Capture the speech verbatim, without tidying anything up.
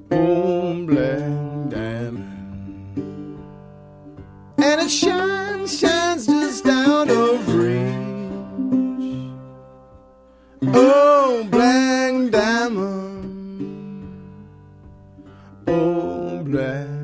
Oh, black diamond. And it shines, shines just out of reach. Oh, black diamond. Oh, black